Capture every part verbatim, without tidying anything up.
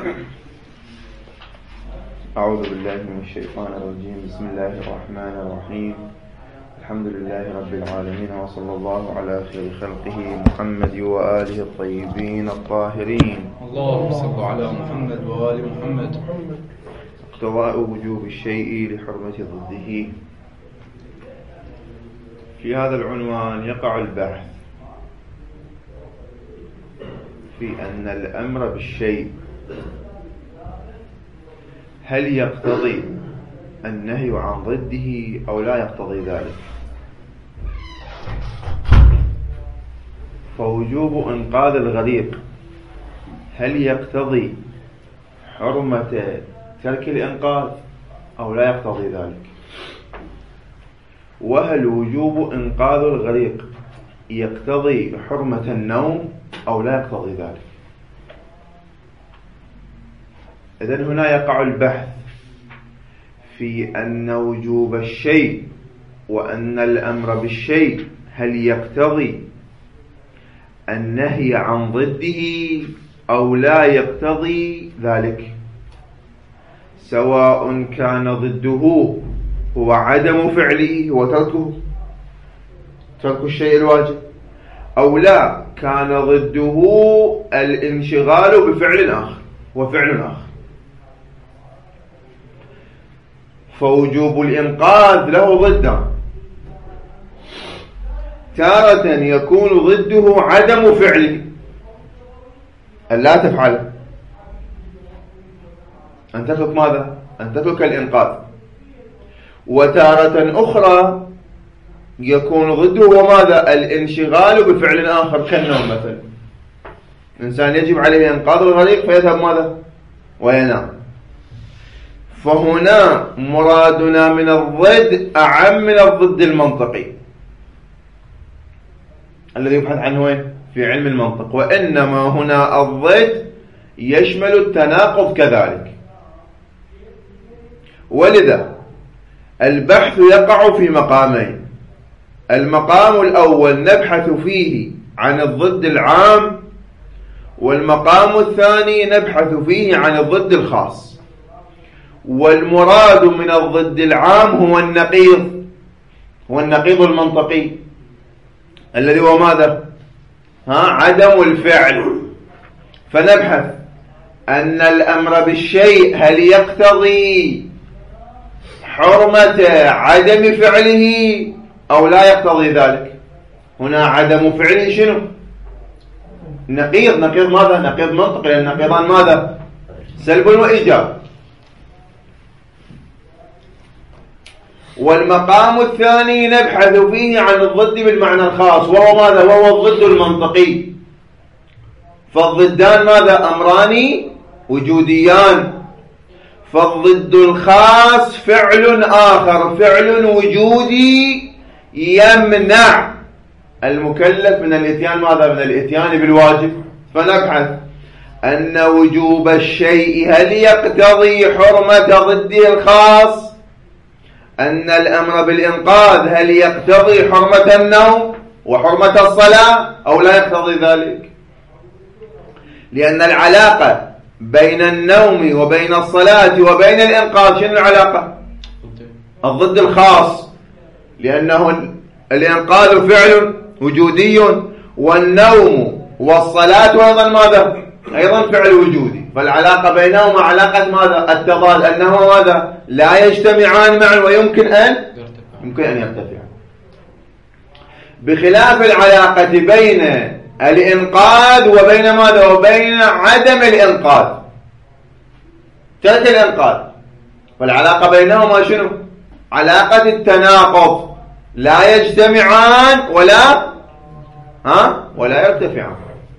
أعوذ بالله من الشيطان الرجيم. بسم الله الرحمن الرحيم. الحمد لله رب العالمين، وصلى الله على خير خلقه محمد وآله الطيبين الطاهرين. اللهم صل على محمد وآل محمد. اقتضاء وجوب الشيء لحرمة ضده. في هذا العنوان يقع البحث في أن الأمر بالشيء هل يقتضي النهي عن ضده أو لا يقتضي ذلك. فوجوب إنقاذ الغريق هل يقتضي حرمة ترك الإنقاذ أو لا يقتضي ذلك. وهل وجوب إنقاذ الغريق يقتضي حرمة النوم أو لا يقتضي ذلك. إذن هنا يقع البحث في أن وجوب الشيء وأن الأمر بالشيء هل يقتضي النهي عن ضده أو لا يقتضي ذلك، سواء كان ضده هو عدم فعله وتركه ترك الشيء الواجب، أو لا كان ضده الانشغال بفعل آخر وفعل آخر. فوجوب الإنقاذ له ضدا، تارة يكون ضده عدم فعله أن لا تفعل، أن تترك ماذا؟ أن تترك الإنقاذ. وتارة أخرى يكون ضده وماذا؟ الانشغال بفعل آخر كالنوم مثلا. الإنسان يجب عليه إنقاذ الغريق فيذهب ماذا؟ وينام. فهنا مرادنا من الضد أعم من الضد المنطقي الذي يبحث عنه وين؟ في علم المنطق. وإنما هنا الضد يشمل التناقض كذلك. ولذا البحث يقع في مقامين. المقام الأول نبحث فيه عن الضد العام، والمقام الثاني نبحث فيه عن الضد الخاص. والمراد من الضد العام هو النقيض، هو النقيض المنطقي الذي هو ماذا؟ ها؟ عدم الفعل. فنبحث أن الأمر بالشيء هل يقتضي حرمة عدم فعله أو لا يقتضي ذلك. هنا عدم فعله شنو؟ نقيض. نقيض ماذا؟ نقيض منطقي، لأن نقيضان ماذا؟ سلب وإيجاب. والمقام الثاني نبحث فيه عن الضد بالمعنى الخاص، وهو ماذا؟ وهو الضد المنطقي. فالضدان ماذا؟ أمران وجوديان. فالضد الخاص فعل آخر، فعل وجودي يمنع المكلف من الاتيان ماذا؟ من الاتيان بالواجب. فنبحث أن وجوب الشيء هل يقتضي حرمة ضده الخاص، أن الأمر بالإنقاذ هل يقتضي حرمة النوم وحرمة الصلاة أو لا يقتضي ذلك. لأن العلاقة بين النوم وبين الصلاة وبين الإنقاذ شنو العلاقة؟ الضد الخاص، لأنه الإنقاذ فعل وجودي، والنوم والصلاة أيضا ماذا؟ أيضا فعل وجودي. فالعلاقة بينهما علاقة ماذا؟ التضاد، أنه ماذا؟ لا يجتمعان معا ويمكن أن يمكن أن يرتفعا. بخلاف العلاقة بين الإنقاذ وبين ماذا؟ وبين عدم الإنقاذ، ترك الإنقاذ. فالعلاقة بينهما شنو؟ علاقة التناقض، لا يجتمعان ولا ها ولا يرتفعان.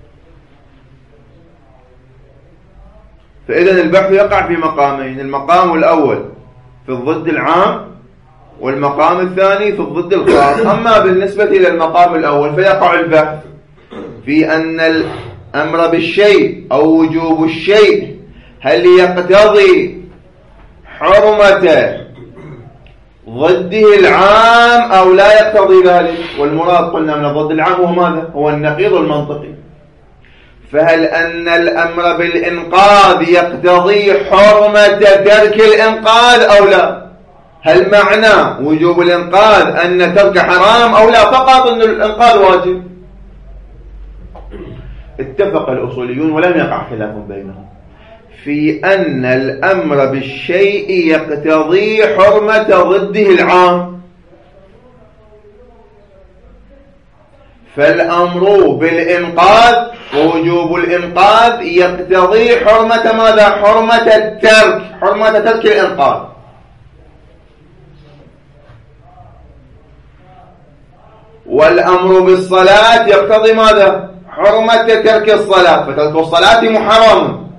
فإذا البحث يقع في مقامين. المقام الأول في الضد العام، والمقام الثاني في الضد الخاص. أما بالنسبة إلى المقام الأول فيقع البحث في أن الأمر بالشيء أو وجوب الشيء هل يقتضي حرمة ضده العام أو لا يقتضي ذلك. والمراد قلنا من الضد العام هو ماذا؟ هو النقيض المنطقي. فهل أن الأمر بالإنقاذ يقتضي حرمة ترك الإنقاذ أو لا؟ هل معنى وجوب الإنقاذ أن ترك حرام أو لا؟ فقط أن الإنقاذ واجب. اتفق الأصوليون ولم يقع خلاف بينهم في أن الأمر بالشيء يقتضي حرمة ضده العام. فالأمر بالإنقاذ ووجوب الإنقاذ يقتضي حرمة ماذا؟ حرمة الترك، حرمة ترك الإنقاذ. والأمر بالصلاة يقتضي ماذا؟ حرمة ترك الصلاة، فترك الصلاة محرم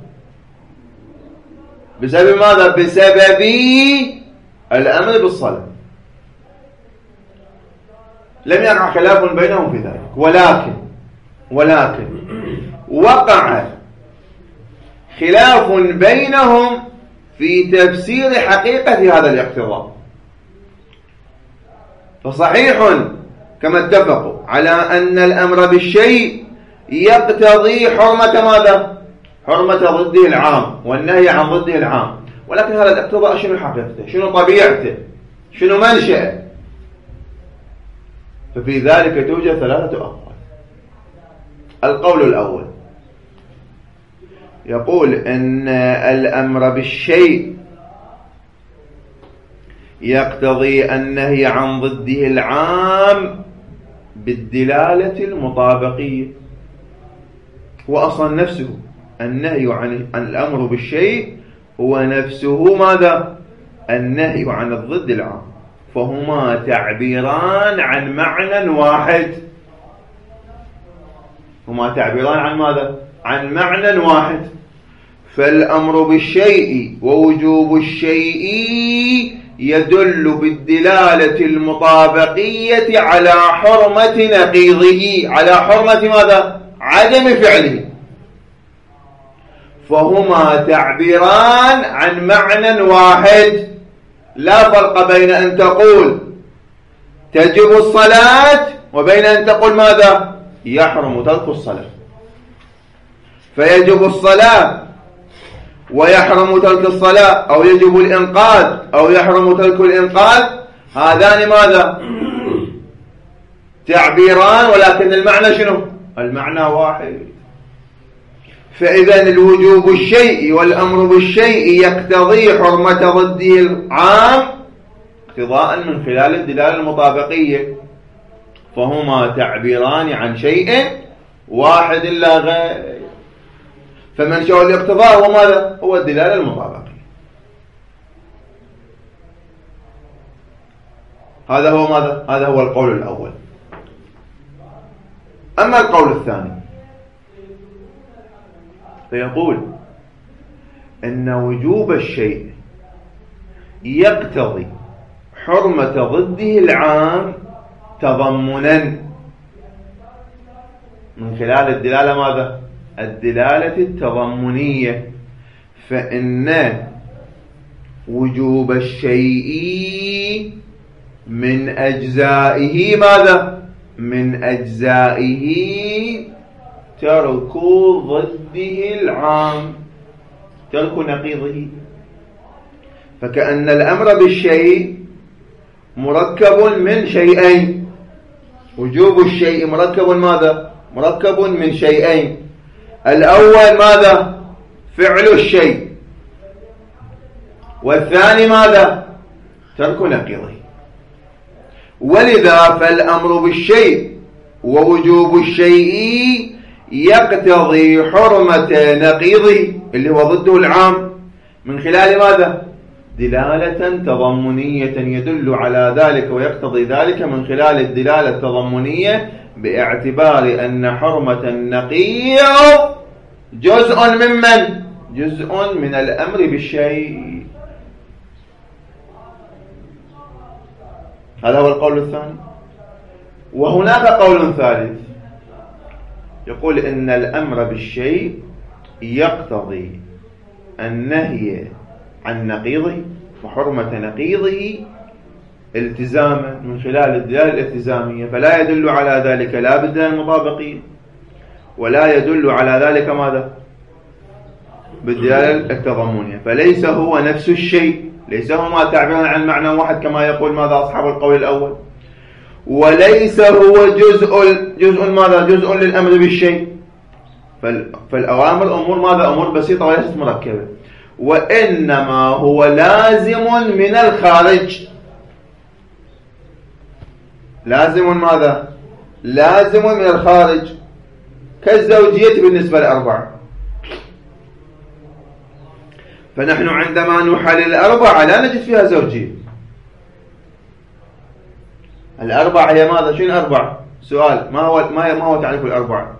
بسبب ماذا؟ بسبب الأمر بالصلاة. لم يقع خلاف بينهم في ذلك، ولكن ولكن وقع خلاف بينهم في تفسير حقيقة هذا الاقتضاء. فصحيح كما اتفقوا على أن الأمر بالشيء يقتضي حرمة ماذا؟ حرمة ضده العام والنهي عن ضده العام، ولكن هذا الاقتضاء شنو حقيقته؟ شنو طبيعته؟ شنو منشأه؟ ففي ذلك توجد ثلاثة أقوال. القول الأول يقول أن الأمر بالشيء يقتضي النهي عن ضده العام بالدلالة المطابقية، وأصلا نفسه النهي عن الأمر بالشيء هو نفسه ماذا؟ النهي عن الضد العام، فهما تعبيران عن معنى واحد. هما تعبيران عن ماذا؟ عن معنى واحد. فالأمر بالشيء ووجوب الشيء يدل بالدلالة المطابقية على حرمة نقيضه، على حرمة ماذا؟ عدم فعله. فهما تعبيران عن معنى واحد، لا فرق بين أن تقول تجب الصلاة وبين أن تقول ماذا؟ يحرم ترك الصلاة. فيجب الصلاة ويحرم ترك الصلاة، أو يجب الإنقاذ أو يحرم ترك الإنقاذ، هذان ماذا؟ تعبيران، ولكن المعنى شنو؟ المعنى واحد. فإذا الوجوب الشيء والأمر بالشيء يقتضي حرمة ضده العام اقتضاء من خلال الدلالة المطابقية، فهما تعبيران عن شيء واحد لا غير. فمنشأ الاقتضاء هو ماذا؟ هو الدلالة المطابقية. هذا هو ماذا؟ هذا هو القول الأول. أما القول الثاني فيقول إن وجوب الشيء يقتضي حرمة ضده العام تضمنا من خلال الدلالة ماذا؟ الدلالة التضمنية. فإن وجوب الشيء من أجزائه ماذا؟ من أجزائه ترك ضده العام، ترك نقيضه. فكأن الأمر بالشيء مركب من شيئين. وجوب الشيء مركب ماذا؟ مركب من شيئين. الأول ماذا؟ فعل الشيء، والثاني ماذا؟ ترك نقيضه. ولذا فالأمر بالشيء ووجوب الشيء يقتضي حرمة نقيضه اللي هو ضده العام من خلال ماذا؟ دلالة تضمنية يدل على ذلك ويقتضي ذلك من خلال الدلالة التضمنية، باعتبار أن حرمة النقيض جزء ممن؟ جزء من الأمر بالشيء. هذا هو القول الثاني. وهناك قول ثالث يقول إن الأمر بالشيء يقتضي النهي عن نقيضه وحرمة نقيضه التزاما من خلال الدلالة الالتزامية، فلا يدل على ذلك لا بالدلالة المطابقية ولا يدل على ذلك ماذا؟ بالدلالة التضمنية. فليس هو نفس الشيء، ليس هما تعبيرا عن معنى واحد كما يقول ماذا أصحاب القول الأول، وليس هو جزء جزء ماذا؟ جزء للأمر بالشيء. فالأوامر أمور ماذا؟ أمور بسيطة وليست مركبة، وإنما هو لازم من الخارج. لازم ماذا؟ لازم من الخارج، كالزوجية بالنسبة للأربعة. فنحن عندما نحلل الأربعة لا نجد فيها زوجية. الأربعة هي ماذا؟ شنو الأربعة؟ سؤال، ما هو ما هي ما هو تعريف الأربعة؟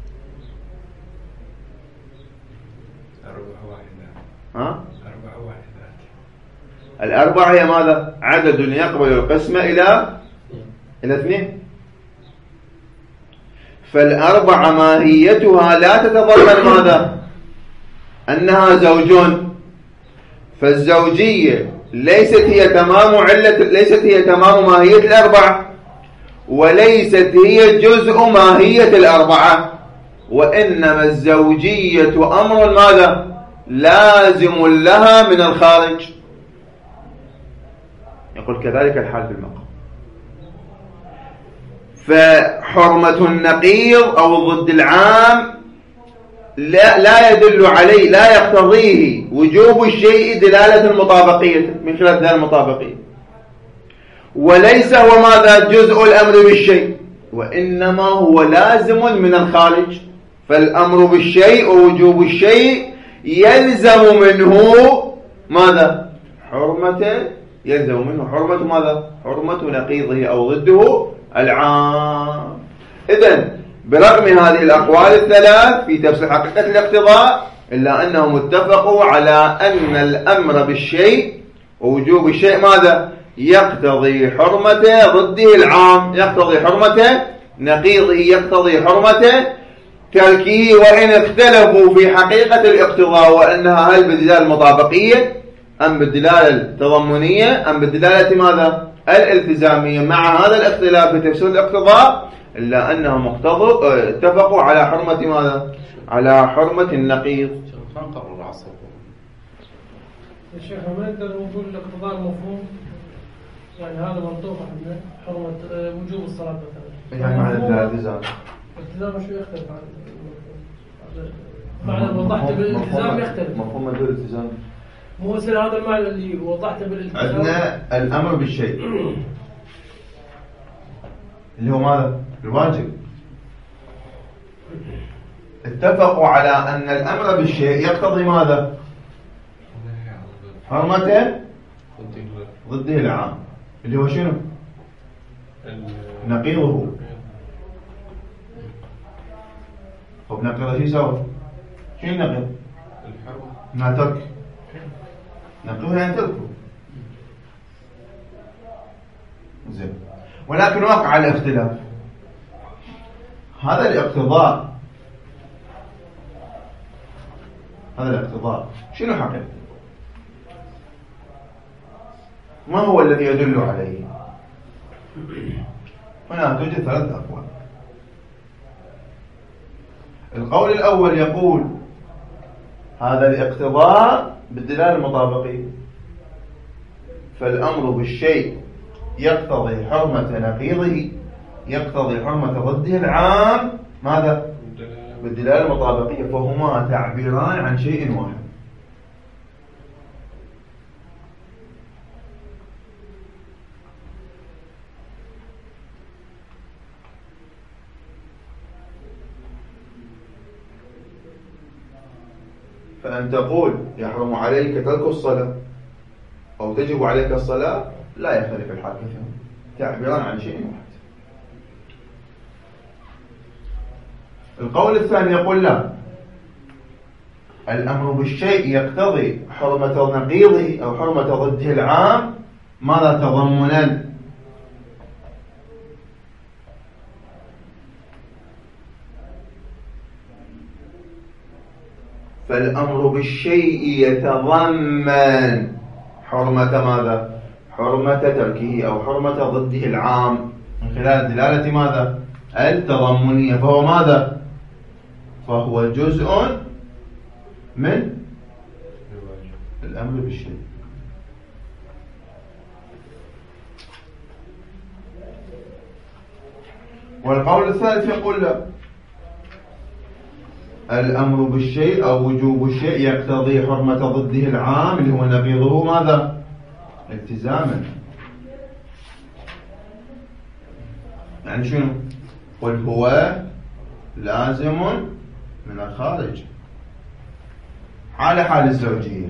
أربعة واحدة. ها؟ أربعة واحدات. الأربعة هي ماذا؟ عدد يقبل القسمة إلى إلى اثنين. فالأربعة ماهيتها لا تتضمن ماذا؟ أنها زوجون. فالزوجية ليست هي تمام علة، ليست هي تمام ماهية الأربعة، وليست هي جزء ماهية الأربعة، وإنما الزوجية أمر ماذا؟ لازم لها من الخارج. يقول كذلك الحال في المقام. فحرمة النقيض أو الضد العام لا, لا يدل عليه، لا يقتضيه وجوب الشيء دلالة المطابقية من خلال دلالة المطابقية، وليس هو ماذا؟ جزء الأمر بالشيء، وإنما هو لازم من الخارج. فالأمر بالشيء ووجوب الشيء يلزم منه ماذا؟ حرمة، يلزم منه حرمة ماذا؟ حرمة نقيضه أو ضده العام. إذن برغم هذه الأقوال الثلاث في تفسير حقيقة الاقتضاء، إلا أنهم اتفقوا على أن الأمر بالشيء ووجوب الشيء ماذا؟ يقتضي حرمة ضده العام، يقتضي حرمة نقيضه، يقتضي حرمة تركه. وإن اختلفوا في حقيقة الاقتضاء وأنها هل بالدلالة المطابقية أم بالدلالة التضمنية أم بالدلالة ماذا؟ الالتزامية، مع هذا الاختلاف في تفسير الاقتضاء إلا أنهم اقتضوا اتفقوا على حرمة ماذا؟ على حرمة النقيض. ما نقرر العصر يا شيخ، ما نقدر نقول الاقتضاء المفهوم يعني هذا منطوق عندنا حرمة وجوب الصلاة مثلا، يعني معنى الالتزام. الالتزام شو يختلف عن معنى وضحت بالالتزام يختلف. مفهوم مدلول الالتزام مو مثل هذا المعنى اللي وضحته بالالتزام. عندنا الأمر بالشيء اللي هو ماذا؟ الواجب. اتفقوا على أن الأمر بالشيء يقتضي ماذا؟ حرمة ضده العام اللي هو شنو؟ نقيضه. طب نقيضه شو يسوي؟ شو النقيض؟ ما ترك. نقيضه يعني تركه. زين. ولكن وقع الاختلاف. هذا الاقتضاء، هذا الاقتضاء شنو حقيقته؟ ما هو الذي يدل عليه؟ هنا توجد ثلاث أقوال. القول الأول يقول هذا الاقتضاء بالدلالة المطابقية، فالأمر بالشيء يقتضي حرمة نقيضه، يقتضي حرمة ضده العام ماذا؟ بالدلالة المطابقية، فهما تعبيران عن شيء واحد. فأن تقول يحرم عليك ترك الصلاة أو تجب عليك الصلاة لا يختلف الحال كثيرا، تعبيران عن شيء واحد. القول الثاني يقول لا، الأمر بالشيء يقتضي حرمة نقيضه أو حرمة ضده العام ماذا؟ تضمنا. فالأمر بالشيء يتضمن حرمة ماذا؟ حرمة تركه أو حرمة ضده العام من خلال دلالة ماذا؟ التضمنية، فهو ماذا؟ فهو جزء من الأمر بالشيء. والقول الثالث يقول لا، الأمر بالشيء أو وجوب الشيء يقتضي حرمة ضده العام اللي هو نقيضه ماذا؟ التزاما. يعني شنو؟ قل هو لازم من الخارج على حال الزوجية.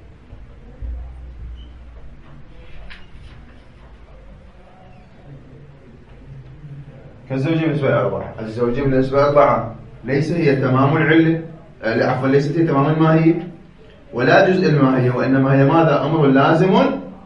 كالزوجية بالنسبة لأربعة، الزوجية بالنسبة لأربعة ليس هي تمام العلة، عفوا ليست هي تمام الماهية ولا جزء الماهية، وإنما هي ماذا؟ أمر لازم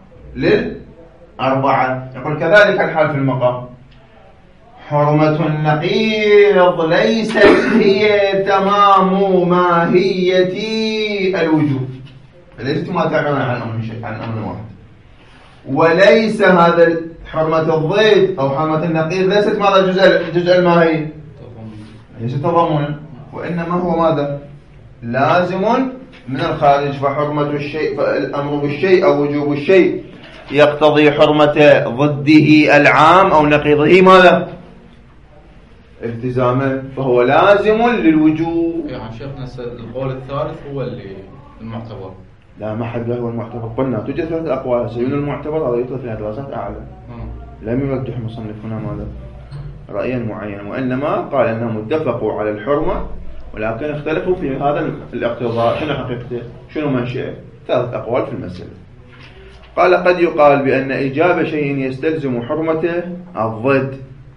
للأربعة. يقول كذلك الحال في المقام، حرمة النقيض ليست هي تمام ماهية الوجوب، ليست ما تعبرون عن أمر شيء، عن أمر واحد. وليس هذا حرمة الضد أو حرمة النقيض ليست ماذا؟ جزء جزء الماهية، ليس تضمنا، وإنما هو ماذا؟ لازم من الخارج. فحرمة الشيء، فالأمر بالشيء أو وجوب الشيء يقتضي حرمة ضده العام أو نقيضه ماذا؟ التزاما، فهو لازم للوجوب. يعني شيخنا القول الثالث هو اللي المعتبر. لا، ما حد هو المعتبر. قلنا توجد ثلاثة أقوال، سيكون المعتبر هذا يطلق فيها دراسات أعلى. لم يرجح المصنف هنا ماذا؟ رأيا معينا، وإنما قال أنهم اتفقوا على الحرمة ولكن اختلفوا في هذا الاقتضاء. شنو حقيقته؟ شنو منشأه؟ ثلاث أقوال في المسألة. قال قد يقال بأن إيجاب شيء يستلزم حرمته الضد،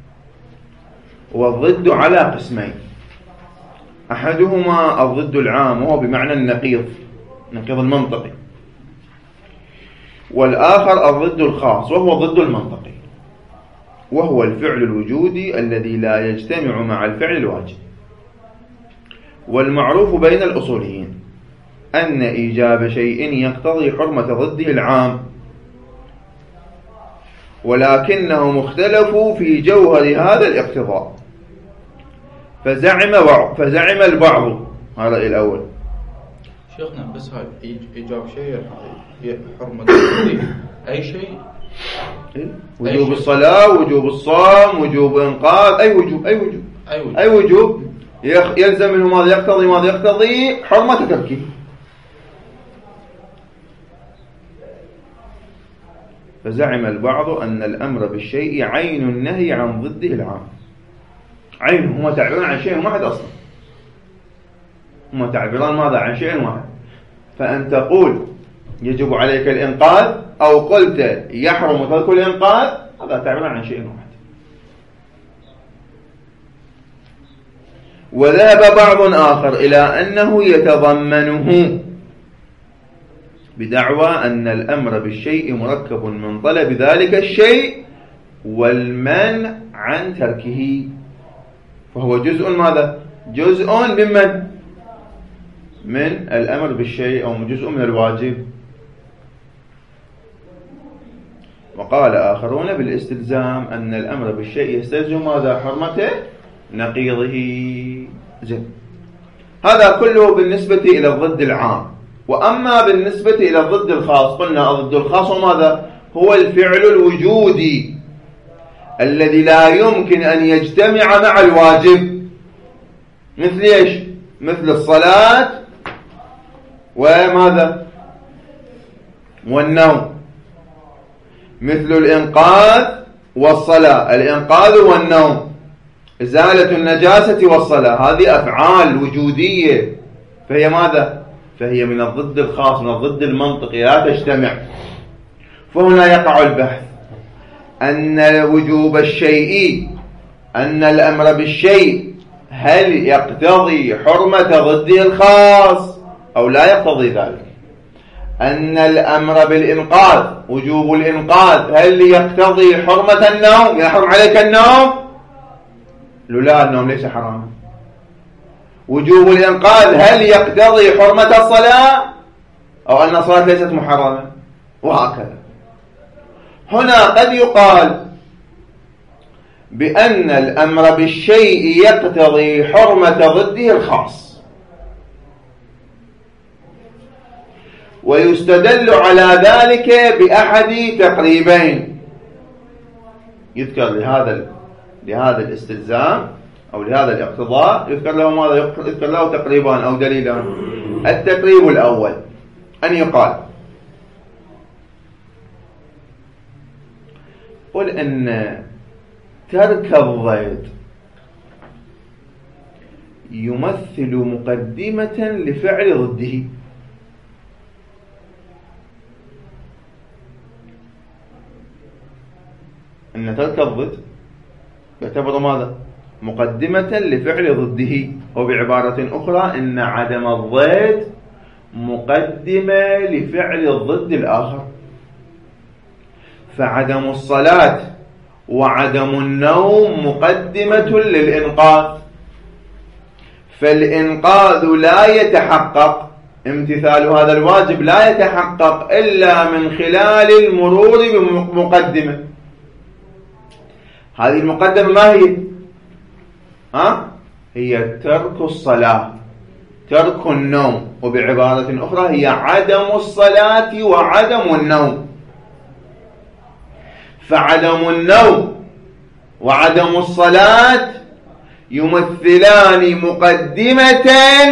والضد على قسمين، أحدهما الضد العام وهو بمعنى النقيض، النقيض المنطقي، والآخر الضد الخاص وهو ضد المنطقي، وهو الفعل الوجودي الذي لا يجتمع مع الفعل الواجب. والمعروف بين الأصوليين أن إيجاب شيء يقتضي حرمة ضده العام، ولكنهم اختلفوا في جوهر هذا الاقتضاء، فزعم بعض فزعم البعض، هذا الرأي الأول. شيخنا بس هاي إيجاب شيء حرمة ضده أي شيء، وجوب الصلاة، وجوب الصوم، وجوب إنقاذ، أي وجوب أي وجوب أي وجوب, أي وجوب يلزم منه ماذا؟ يقتضي ماذا؟ يقتضي حرمة تركه. فزعم البعض أن الأمر بالشيء عين النهي عن ضده العام. عين، هم تعبيران عن شيء واحد أصلا، هم تعبيران ماذا؟ عن شيء واحد. فأن تقول يجب عليك الإنقاذ أو قلت يحرم ترك الإنقاذ، هذا تعبيران عن شيء واحد. وذهب بعض آخر إلى أنه يتضمنه بدعوى أن الأمر بالشيء مركب من طلب ذلك الشيء والمنع عن تركه، فهو جزء ماذا؟ جزء ممن؟ من الأمر بالشيء أو جزء من الواجب. وقال آخرون بالاستلزام أن الأمر بالشيء يستلزم ماذا؟ حرمته نقيضه. زين، هذا كله بالنسبة إلى الضد العام. وأما بالنسبة إلى الضد الخاص، قلنا الضد الخاص وماذا؟ هو الفعل الوجودي الذي لا يمكن أن يجتمع مع الواجب، مثل إيش؟ مثل الصلاة وماذا؟ والنوم، مثل الإنقاذ والصلاة، الإنقاذ والنوم، إزالة النجاسة والصلاة، هذه أفعال وجودية، فهي ماذا؟ فهي من الضد الخاص، من الضد المنطقي، لا تجتمع. فهنا يقع البحث أن وجوب الشيء، أن الأمر بالشيء هل يقتضي حرمة ضده الخاص أو لا يقتضي ذلك؟ أن الأمر بالإنقاذ، وجوب الإنقاذ، هل يقتضي حرمة النوم؟ يحرم عليك النوم؟ لا، النوم ليس حراما. وجوب الإنقاذ هل يقتضي حرمة الصلاة أو أن الصلاة ليست محرمة؟ وهكذا. هنا قد يقال بأن الأمر بالشيء يقتضي حرمة ضده الخاص، ويستدل على ذلك بأحد تقريبين. يذكر لهذا لهذا الاستلزام أو لهذا الاقتضاء يذكر له ماذا؟ يذكر له تقريبان أو دليلان. التقريب الأول أن يقال قل أن ترك الضيد يمثل مقدمة لفعل ضده. أن ترك الضد يعتبر ماذا؟ مقدمة لفعل ضده. وبعبارة أخرى أن عدم الضد مقدمة لفعل الضد الآخر. فعدم الصلاة وعدم النوم مقدمة للإنقاذ، فالإنقاذ لا يتحقق، امتثال هذا الواجب لا يتحقق إلا من خلال المرور بمقدمة. هذه المقدمة ما هي؟ ها؟ هي ترك الصلاة، ترك النوم، وبعبارة أخرى هي عدم الصلاة وعدم النوم. فعدم النوم وعدم الصلاة يمثلان مقدمة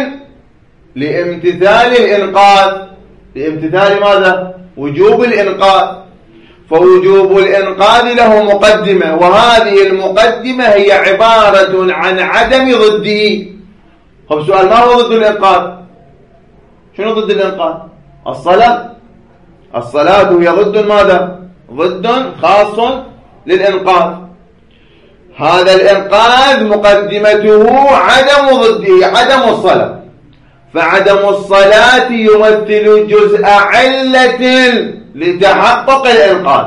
لامتثال الإنقاذ، لامتثال ماذا؟ وجوب الإنقاذ. فوجوب الإنقاذ له مقدمة، وهذه المقدمة هي عبارة عن عدم ضده. طب سؤال، ما هو ضد الإنقاذ؟ شنو ضد الإنقاذ؟ الصلاة. الصلاة هي ضد ماذا؟ ضد خاص للإنقاذ. هذا الإنقاذ مقدمته عدم ضده، عدم الصلاة. فعدم الصلاة يمثل جزء علة لتحقق الإنقاذ.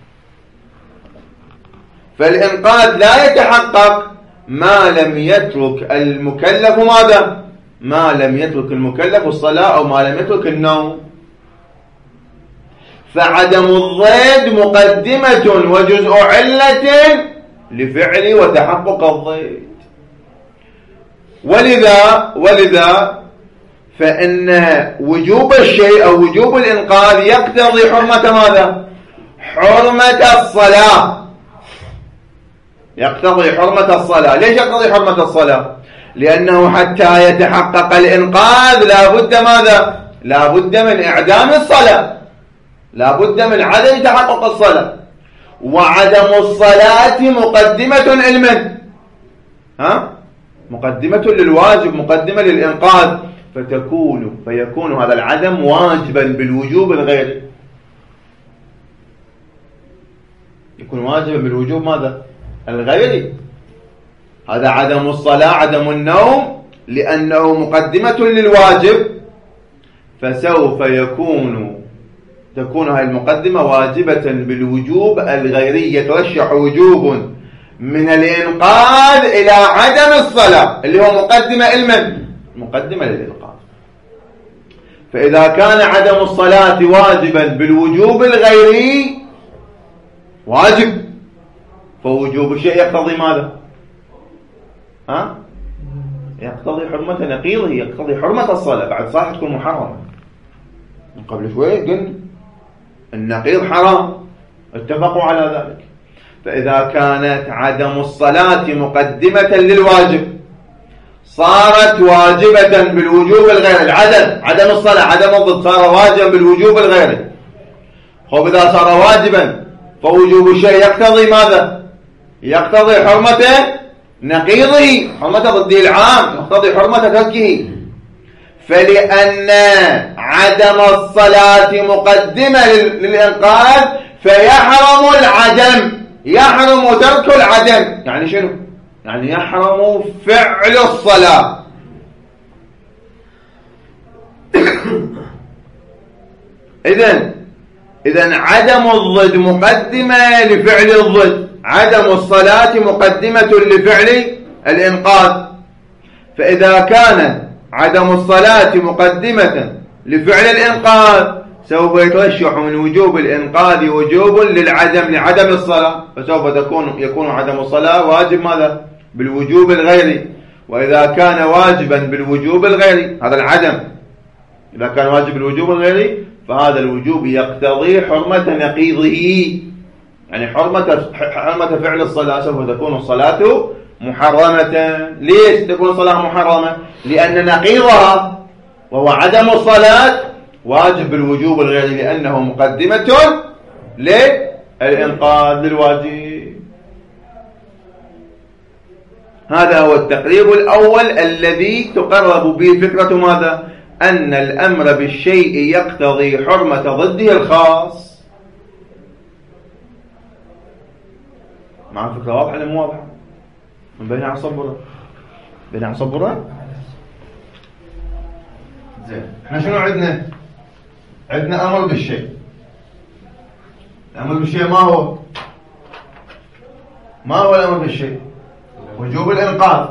فالإنقاذ لا يتحقق ما لم يترك المكلف ماذا؟ ما لم يترك المكلف الصلاة أو ما لم يترك النوم. فعدم الضد مقدمة وجزء علة لفعل وتحقق الضد. ولذا ولذا فإن وجوب الشيء أو وجوب الإنقاذ يقتضي حرمة ماذا؟ حرمة الصلاة. يقتضي حرمة الصلاة. ليش يقتضي حرمة الصلاة؟ لأنه حتى يتحقق الإنقاذ لا بد ماذا؟ لا بد من إعدام الصلاة، لا بد من عدم تحقق الصلاة. وعدم الصلاة مقدمة علما، ها؟ مقدمة للواجب، مقدمة للإنقاذ، فتكون فيكون هذا العدم واجبا بالوجوب الغيري. يكون واجبا بالوجوب ماذا؟ الغيري. هذا عدم الصلاة، عدم النوم، لأنه مقدمة للواجب، فسوف يكون تكون هذه المقدمة واجبة بالوجوب الغيري. يترشح وجوب من الإنقاذ إلى عدم الصلاة اللي هو مقدمة علما، مقدمة للإنقاذ. فإذا كان عدم الصلاة واجبا بالوجوب الغيري واجب، فوجوب الشيء يقتضي ماذا؟ ها؟ يقتضي حرمة نقيضه، يقتضي حرمة الصلاة. بعد صلاة تكون محرمة. من قبل شوية قلنا النقيض حرام، اتفقوا على ذلك. فإذا كانت عدم الصلاة مقدمة للواجب صارت واجبة بالوجوب الغيري. العدم عدم الصلاة عدم الضد صار واجبا بالوجوب الغيري. خب إذا صار واجبا فوجوب الشيء يقتضي ماذا؟ يقتضي حرمة نقيضه، حرمة ضده العام، يقتضي حرمة تركه. فلأن عدم الصلاة مقدمة للإنقاذ فيحرم العدم، يحرم ترك العدم. يعني شنو؟ يعني يحرم فعل الصلاة. إذن إذن عدم الضد مقدمة لفعل الضد، عدم الصلاة مقدمة لفعل الإنقاذ. فإذا كان عدم الصلاة مقدمة لفعل الإنقاذ سوف يترشح من وجوب الإنقاذ وجوب للعدم لعدم الصلاة، فسوف تكون يكون عدم الصلاة واجب ماذا؟ بالوجوب الغيري. وإذا كان واجبا بالوجوب الغيري، هذا العدم إذا كان واجب بالوجوب الغيري، فهذا الوجوب يقتضي حرمة نقيضه، يعني حرمة حرمة فعل الصلاة، سوف تكون الصلاة محرمة. ليش تكون الصلاة محرمة؟ لأن نقيضها وهو عدم الصلاة واجب بالوجوب الغيري، لأنه مقدمة للإنقاذ للواجب. هذا هو التقريب الأول الذي تقرب به فكرة ماذا؟ أن الأمر بالشيء يقتضي حرمة ضده الخاص. مع فكرة واضحة ولا مو واضحة؟ من بين عصبرة بين عصبرة زين. احنا شنو عندنا؟ عندنا أمر بالشيء. الأمر بالشيء ما هو؟ ما هو الأمر بالشيء؟ وجوب الإنقاذ.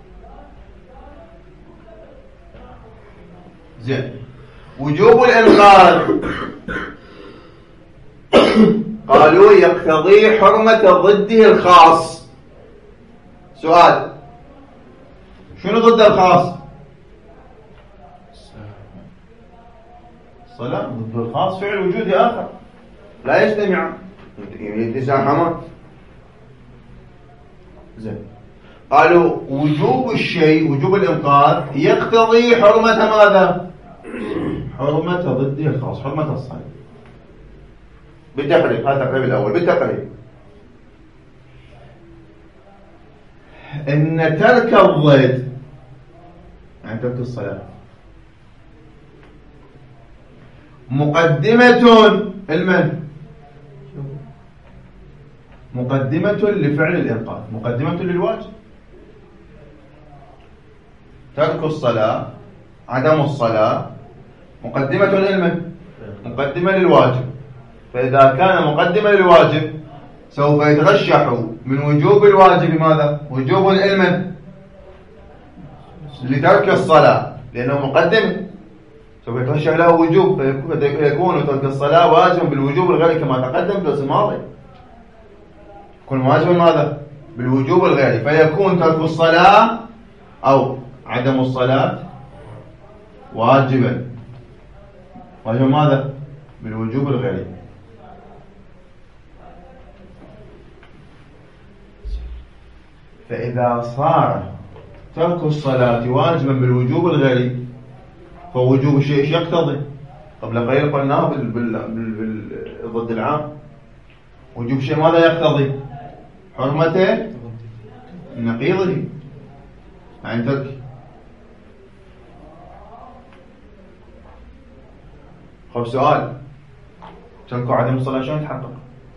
زين. وجوب الإنقاذ قالوا يقتضي حرمة ضده الخاص. سؤال: شنو ضد الخاص؟ الصلاة. ضد الخاص فعل وجودي آخر لا يجتمع، يتزاحمان. زين. قالوا وجوب الشيء وجوب الإنقاذ يقتضي حرمة ماذا؟ حرمة ضده الخاص، حرمة الصلاة. بالتقريب، هذا التقريب الأول. بالتقريب إن ترك الضد يعني ترك الصلاة مقدمة المن مقدمة لفعل الإنقاذ، مقدمة للواجب. ترك الصلاة عدم الصلاة مقدمة للمن مقدمة للواجب. فإذا كان مقدمة للواجب سوف يترشح من وجوب الواجب ماذا؟ وجوب المن لترك الصلاة، لأنه مقدم سوف يترشح له وجوب، فيكون ترك الصلاة واجب بالوجوب الغيري كما تقدم في الدرس الماضي. يكون واجب ماذا؟ بالوجوب الغيري، فيكون ترك الصلاة أو عدم الصلاة واجبا. واجب ماذا؟ بالوجوب الغيري. فإذا صار ترك الصلاة واجبا بالوجوب الغيري فوجوب الشيء ايش يقتضي؟ قبل قليل قلناه بالضد العام. وجوب الشيء ماذا يقتضي؟ حرمته نقيضه، يعني ترك. خب سؤال: ترك عدم الصلاة شلون يتحقق؟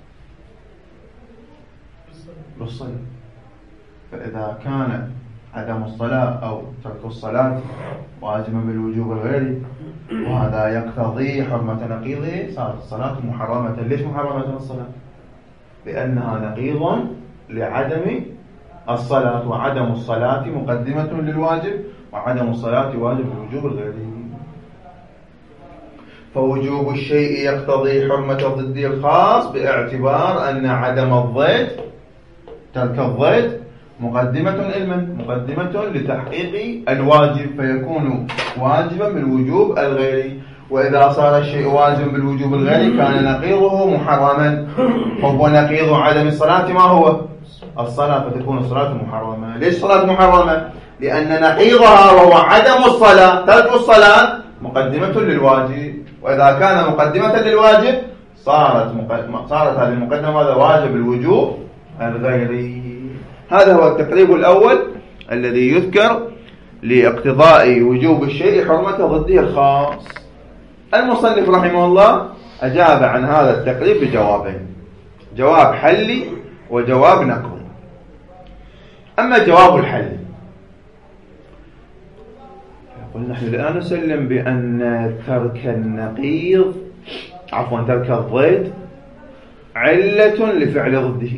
بالصلاة. فإذا كان عدم الصلاة أو ترك الصلاة واجبا بالوجوب الغيري وهذا يقتضي حرمة نقيضه، صارت الصلاة محرمة. ليش محرمة الصلاة؟ لأنها نقيض لعدم الصلاة، وعدم الصلاة مقدمة للواجب، وعدم الصلاة واجب بالوجوب الغيري. فوجوب الشيء يقتضي حرمة ضده الخاص باعتبار أن عدم الضد ترك الضد مقدمة المن مقدمة لتحقيق الواجب، فيكون واجبا بالوجوب الغيري. وإذا صار الشيء واجبا بالوجوب الغيري كان نقيضه محرما. فهو نقيض عدم الصلاة ما هو؟ الصلاة، فتكون الصلاة محرمة. ليش الصلاة محرمة؟ لأن نقيضها وهو عدم الصلاة ترك الصلاة مقدمة للواجب، وإذا كان مقدمة للواجب صارت مقدمة صارت هذه المقدمة هذا واجب الوجوب الغيري. هذا هو التقريب الأول الذي يذكر لاقتضاء وجوب الشيء حرمة ضده الخاص. المصنف رحمه الله أجاب عن هذا التقريب بجوابين: جواب حلي وجواب نقضي. أما جواب الحلي قلنا نحن الآن نسلم بأن ترك النقيض عفوا ترك الضد علة لفعل ضده.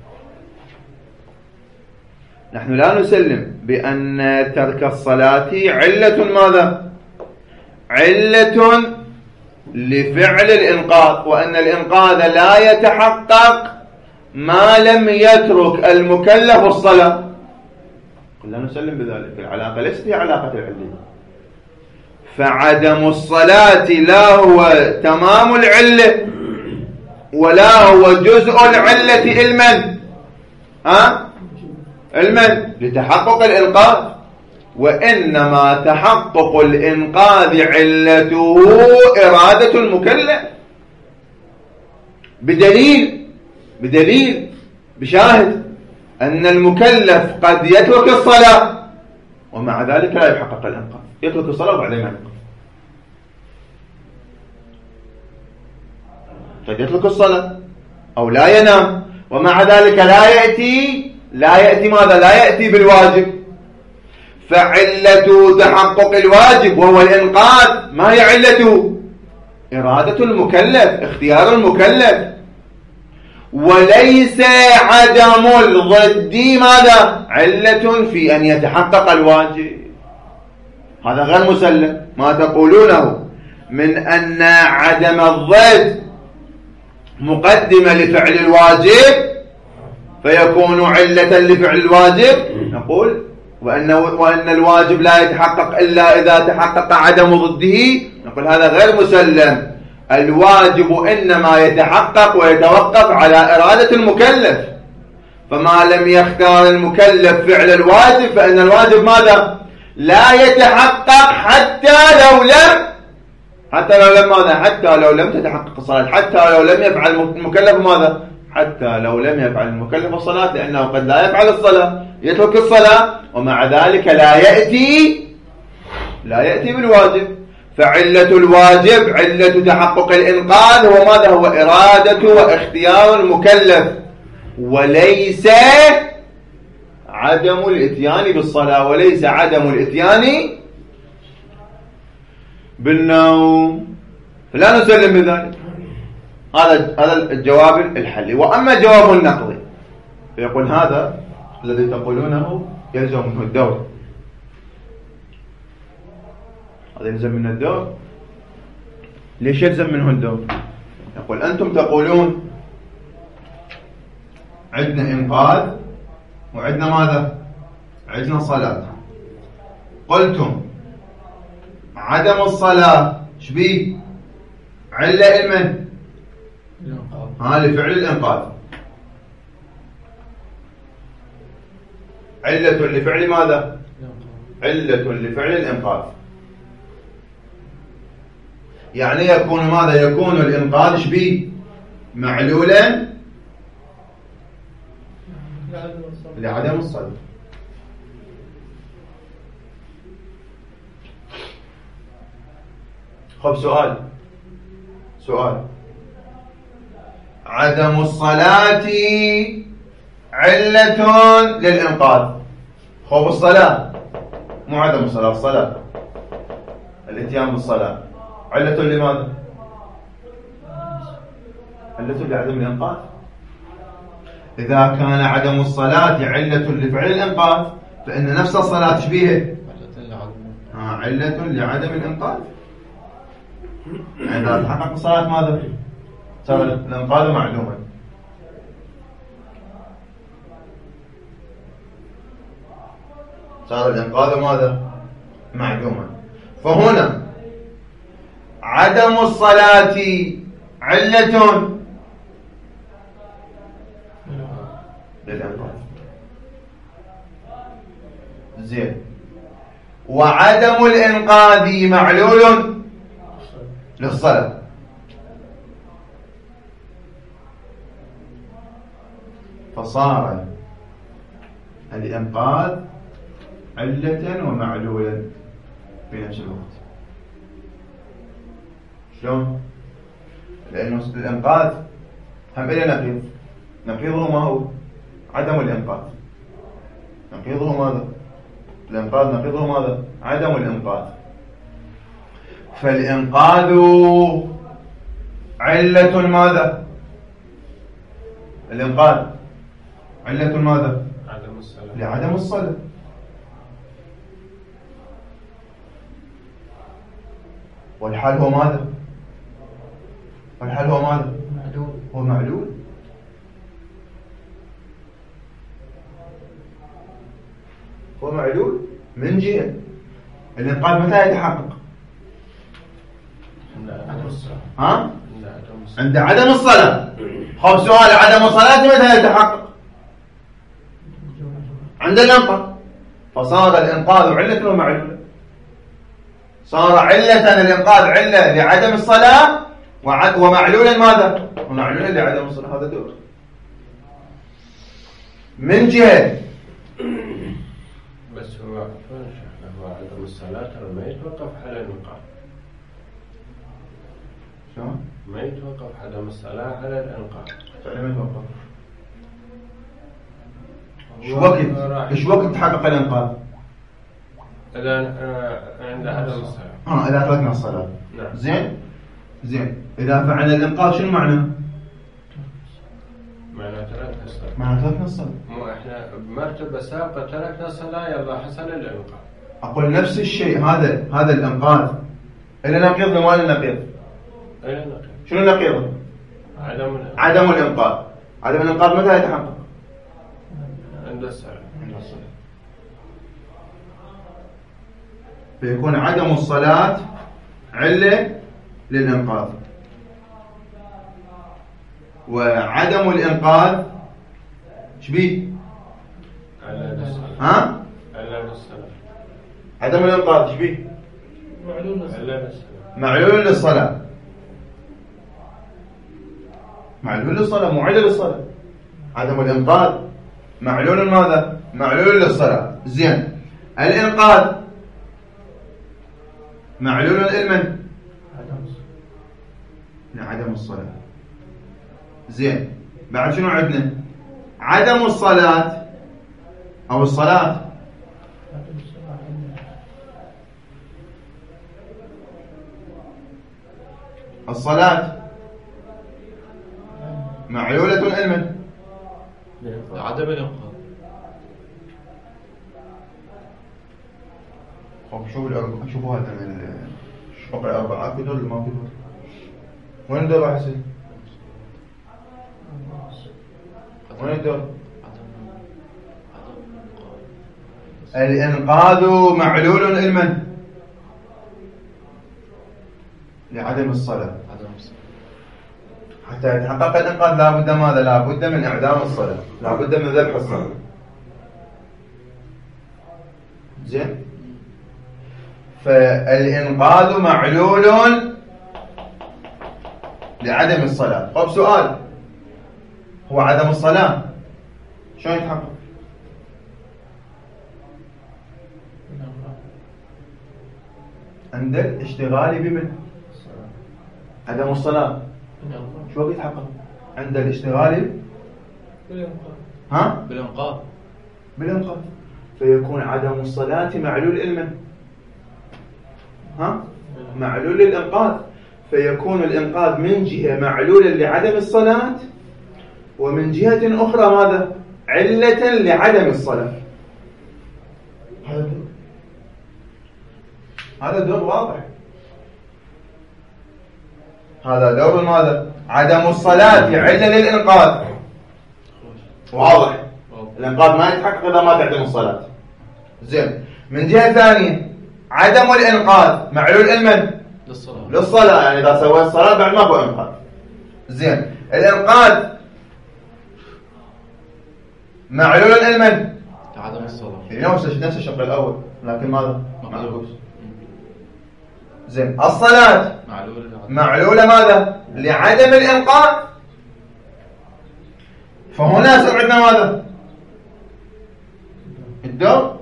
نحن لا نسلم بأن ترك الصلاة علة ماذا؟ علة لفعل الإنقاذ، وأن الإنقاذ لا يتحقق ما لم يترك المكلف الصلاة. قلنا نسلم بذلك. العلاقة ليست هي علاقة العلة، فعدم الصلاة لا هو تمام العلة ولا هو جزء العلة المن ها المن لتحقق الإنقاذ، وإنما تحقق الإنقاذ علته إرادة المكلف بدليل بدليل بشاهد أن المكلف قد يترك الصلاة ومع ذلك لا يحقق الإنقاذ، يترك الصلاة وبعدين ينقذ. قد يترك الصلاة أو لا ينام ومع ذلك لا يأتي لا يأتي ماذا؟ لا يأتي بالواجب. فعلة تحقق الواجب وهو الإنقاذ ما هي علته؟ إرادة المكلف، اختيار المكلف، وليس عدم الضد ماذا؟ علة في أن يتحقق الواجب. هذا غير مسلم. ما تقولونه من أن عدم الضد مقدمة لفعل الواجب فيكون علة لفعل الواجب، نقول وأن, وأن الواجب لا يتحقق إلا إذا تحقق عدم ضده، نقول هذا غير مسلم. الواجب إنما يتحقق ويتوقف على إرادة المكلف، فما لم يختار المكلف فعل الواجب فإن الواجب ماذا؟ لا يتحقق حتى لو لم حتى لو لم ماذا؟ حتى لو لم تتحقق الصلاة، حتى لو لم يفعل المكلف ماذا؟ حتى لو لم يفعل المكلف الصلاة، لأنه قد لا يفعل الصلاة، يترك الصلاة ومع ذلك لا يأتي لا يأتي بالواجب. فعلة الواجب علة تحقق الإنقاذ هو ماذا؟ هو إرادة واختيار المكلف، وليس عدم الاتيان بالصلاة، وليس عدم الاتيان بالنوم. فلا نسلم بذلك. هذا هذا الجواب الحلي. وأما الجواب النقضي فيقول هذا الذي تقولونه يلزم منه الدور. هذا يلزم منه الدور. ليش يلزم منه الدور؟ يقول أنتم تقولون عندنا إنقاذ وعندنا ماذا؟ عندنا صلاة. قلتم عدم الصلاة شبيه؟ علة المن؟ ها لفعل الإنقاذ. علة لفعل ماذا؟ علة لفعل الإنقاذ. يعني يكون ماذا؟ يكون الإنقاذ شبيه؟ معلولا لعدم الصلاة. خب سؤال سؤال عدم الصلاة علة للإنقاذ. خب الصلاة مو عدم الصلاة، الصلاة الاتيان بالصلاة علة لماذا؟ علة لعدم الإنقاذ. إذا كان عدم الصلاة علة لفعل الإنقاذ فإن نفس الصلاة شبيهه آه علة لعدم الإنقاذ. إذا تحقق الصلاة ماذا؟ صار الإنقاذ معلوما. صار الإنقاذ ماذا؟ معلوما. فهنا عدم الصلاة علة للإنقاذ. زين. وعدم الإنقاذ معلول للصلاة. فصار الإنقاذ علة ومعلولا في نفس الوقت. شلون؟ لأنه الإنقاذ هم إلى نقيض. نقيضه ما هو؟ عدم الإنقاذ. نقيضه ماذا؟ الإنقاذ نقيضه ماذا؟ عدم الإنقاذ. فالإنقاذ علة ماذا؟ الإنقاذ علة ماذا؟ عدم الصلاة. لعدم الصلاة. والحال هو ماذا؟ والحل هو ماذا؟ هو معلول. هو معلول من جهة الإنقاذ متى يتحقق؟ ها؟ عند عدم الصلاة. خب سؤال، عدم الصلاة متى يتحقق؟ عند الإنقاذ. فصار الإنقاذ علة ومعلولة. صار علة الإنقاذ علة لعدم الصلاة، ومعلولا ماذا؟ ومعلولا لعدم الصلاة. هذا دور من جهة. بس هو هو عدم الصلاة ما يتوقف على الإنقاذ. شلون؟ ما يتوقف عدم الصلاة على الإنقاذ. فعلا ما يتوقف. شو وقت؟ ايش وقت تحقق الإنقاذ؟ إذا عند عدم الصلاة. اه إذا تركنا الصلاة. نعم. زين؟ زين. إذا فعلنا الإنقاذ شنو معناه؟ معناه تركنا الصلاة. معناه تركنا الصلاة. مو إحنا بمرتبة سابقة تركنا الصلاة يلا حصل الإنقاذ. أقول نفس الشيء. هذا هذا الإنقاذ إلى نقيض ولا إلى نقيض؟ إلى نقيض. شنو نقيضه؟ عدم الإنقاذ. عدم الإنقاذ. عدم الإنقاذ متى يتحقق؟ عند الصلاة. عند الصلاة. فيكون عدم الصلاة علة للإنقاذ، وعدم الإنقاذ شبيه؟ علة للصلاة. ها؟ علة للصلاة. عدم الإنقاذ شبيه؟ معلول للصلاة. علة للصلاة. معلول للصلاة. معلول للصلاة مو علة للصلاة. عدم الإنقاذ معلول ماذا؟ معلول للصلاة. زين. الإنقاذ معلول لمن؟ لعدم الصلاة. زين. بعد شنو عندنا؟ عدم الصلاة أو الصلاة. الصلاة معلولة لمن؟ عدم الإنقاذ. طب شوفوا شوفوا هذا الشقق الأربعة كدول اللي ما كدول. وين دول راح يصير؟ وين الدور؟ الإنقاذ معلول لمن؟ لعدم الصلاة. عدم الصلاة. حتى يتحقق الإنقاذ لابد ماذا؟ لابد من إعدام الصلاة، لابد من ذبح الصلاة. زين. فالإنقاذ معلول لعدم الصلاة. طب سؤال، هو عدم الصلاة شلون يتحقق؟ عند الاشتغال بمن؟ عدم الصلاة. شو يتحقق؟ عند الاشتغال بالإنقاذ. ها؟ بالإنقاذ. بالإنقاذ. فيكون عدم الصلاة معلول لمن؟ ها؟ معلول للإنقاذ. فيكون الإنقاذ من جهة معلولا لعدم الصلاة، ومن جهة أخرى ماذا؟ علة لعدم الصلاة. هذا دور هذا دور واضح. هذا دور ماذا؟ عدم الصلاة علة للإنقاذ. واضح. الإنقاذ ما يتحقق إذا ما تعدم الصلاة. زين. من جهة ثانية عدم الإنقاذ معلول لمن؟ للصلاة. للصلاة. يعني إذا سويت الصلاة بعد ما هو إنقاذ. زين. الإنقاذ معلول لمن؟ لعدم الصلاة. نفس نفس الشق الأول لكن ماذا؟ معلول. زين. الصلاة معلول. معلولة ماذا؟ لعدم الإنقاذ. فهنا صار عندنا ماذا؟ الدور.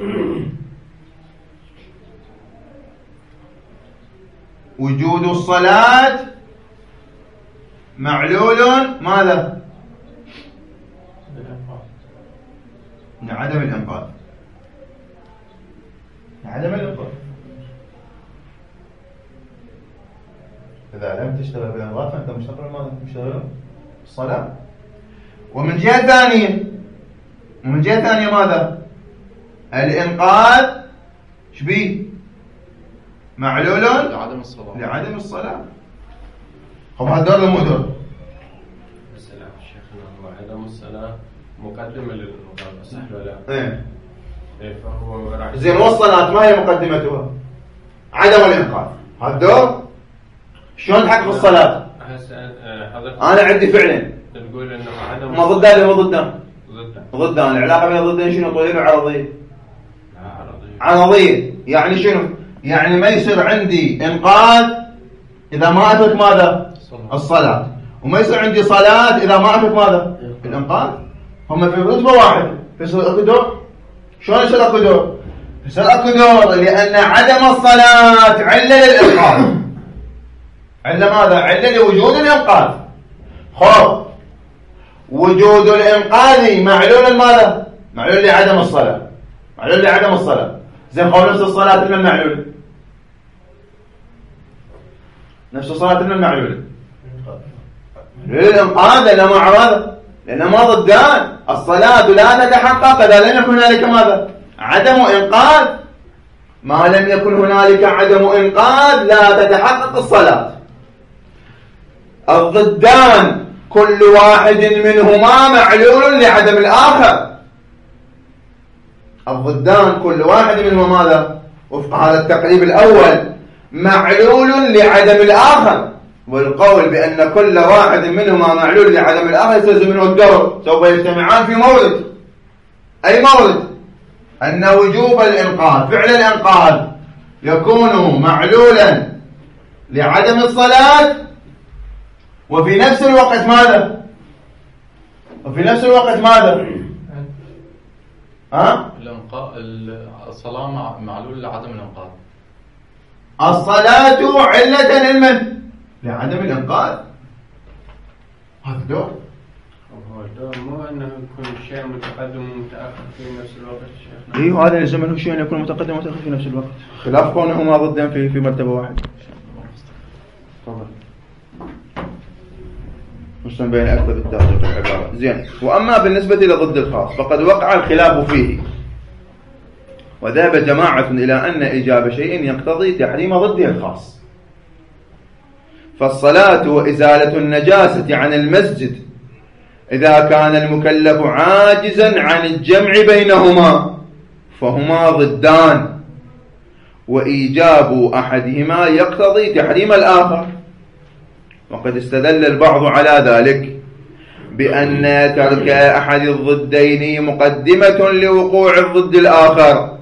وجود الصلاة معلول ماذا؟ لعدم الإنقاذ. لعدم الإنقاذ. إذا لم تشتغل بالإنقاذ فأنت مشتغل ماذا؟ مشتغل الصلاة. ومن جهة ثانية ومن جهة ثانية ماذا؟ الإنقاذ شبيه؟ معلول لعدم الصلاة. لعدم الصلاة. خب هذا دور مو دور؟ السلام شيخنا هو عدم الصلاة مقدمة للإنقاذ صح ولا؟ ايه إيه فهو راح زين والصلاة ما هي مقدمتها؟ عدم الإنقاذ هذا دور؟ شلون تحقق الصلاة؟ هسه حضرتك أنا عندي فعلين تقول إنه عدم ما ضدان ولا ما ضدان؟ ضده ضدان. العلاقة بين ضدين شنو؟ طويلة وعرضية؟ لا عرضية عرضية. يعني شنو؟ يعني ما يصير عندي إنقاذ إذا ما أترك ماذا؟ الصلاة. وما يصير عندي صلاة إذا ما أترك ماذا؟ الإنقاذ. هم في رتبة واحدة. فيصير أكو دور؟ شلون يصير أكو دور؟ يصير أكو دور لأن عدم الصلاة علة للإنقاذ. علة ماذا؟ علة لوجود الإنقاذ. خب وجود الإنقاذ معلول ماذا؟ معلول لعدم الصلاة. معلول لعدم الصلاة. زين قول نفس الصلاة من المعلول. نفس الصلاة من المعلول. للإنقاذ لأنه مع ماذا؟ لأنه ما ضدان. الصلاة لا تتحقق إذا لم يكن هنالك ماذا؟ عدم إنقاذ. ما لم يكن هنالك عدم إنقاذ لا تتحقق الصلاة. الضدان كل واحد منهما معلول لعدم الآخر. الضدان كل واحد منهما ماذا؟ وفق هذا التقريب الأول معلول لعدم الآخر. والقول بأن كل واحد منهما معلول لعدم الآخر يستلزم منه الدور. سوف يجتمعان في مورد. أي مورد؟ أن وجوب الإنقاذ فعل الإنقاذ يكون معلولا لعدم الصلاة وفي نفس الوقت ماذا؟ وفي نفس الوقت ماذا؟ ها؟ الإنقاذ الصلاة مع- معلول لعدم الإنقاذ. الصلاة علة للمن؟ لعدم الإنقاذ. هذا دور. هو الدور مو انه يكون شيء متقدم ومتاخر في نفس الوقت شيخنا. اي وهذا يلزم منه شيء ان يكون متقدم ومتاخر في نفس الوقت خلاف كونهما ضدين في في مرتبه واحده. تفضل. مسلم بين اكثر الترجمه العباره. زين. واما بالنسبه لضد الخاص فقد وقع الخلاف فيه وذهب جماعه الى ان ايجاب شيء يقتضي تحريم ضده الخاص. فالصلاه وازاله النجاسه عن المسجد إذا كان المكلف عاجزا عن الجمع بينهما فهما ضدان وإيجاب أحدهما يقتضي تحريم الآخر. وقد استدل البعض على ذلك بأن ترك أحد الضدين مقدمة لوقوع الضد الآخر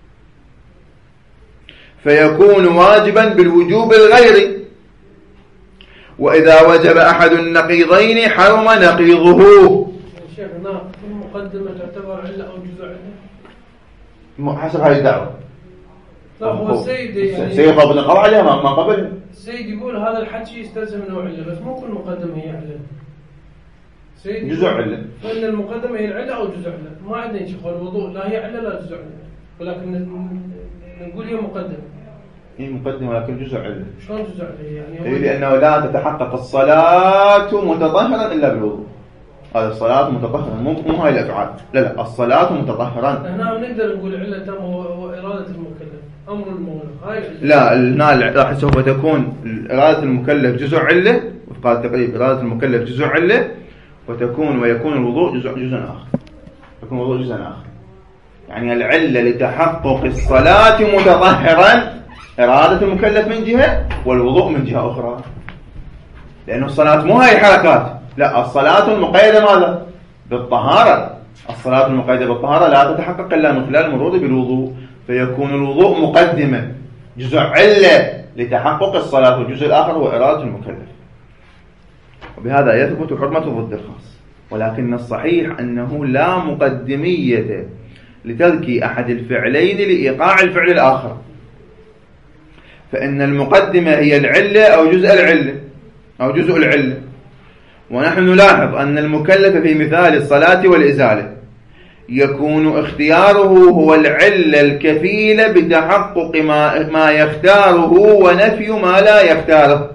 فيكون واجبا بالوجوب الغيري. وإذا وجب أحد النقيضين حرم نقيضه. شيخ هنا المقدمة تعتبر علة أو جزء علة؟ حسب هذه الدعوة. لا هو السيد يعني سيد قبل نقرأ عليها ما قبل. السيد يقول هذا الحكي يستلزم انه علة بس مو كل مقدمة هي علة. سيد جزء علة. فإن المقدمة هي العلة أو جزء علة. ما عندنا شيء الوضوء لا هي علة لا جزء علة. ولكن نقول هي مقدمة. هي مقدمة لكن جزء علة. شلون جزء علة يعني؟ هي لأنه لا تتحقق الصلاة متطهرا إلا بالوضوء. هذا الصلاة متطهرا مو مو هاي الأفعال. لا لا الصلاة متطهرا. هنا نقدر نقول علة تامة هو إرادة المكلف أمر المولى هاي العلة. لا هنا راح سوف تكون إرادة المكلف جزء علة وفق التقريب إرادة المكلف جزء علة وتكون ويكون الوضوء جزء جزء آخر. يكون الوضوء جزء آخر. يعني العلة لتحقق الصلاة متطهرا إرادة المكلف من جهة والوضوء من جهة أخرى. لأن الصلاة مو هاي حركات. لا الصلاة المقيدة ماذا؟ بالطهارة. الصلاة المقيدة بالطهارة لا تتحقق إلا من خلال المرور بالوضوء فيكون الوضوء مقدمة جزء علة لتحقق الصلاة والجزء الآخر هو إرادة المكلف. وبهذا يثبت حرمة ضد الخاص. ولكن الصحيح أنه لا مقدمية لترك أحد الفعلين لإيقاع الفعل الآخر. فإن المقدمة هي العلة أو جزء العلة أو جزء العلة. ونحن نلاحظ أن المكلف في مثال الصلاة والإزالة يكون اختياره هو العلة الكفيلة بتحقق ما, ما يختاره ونفي ما لا يختاره.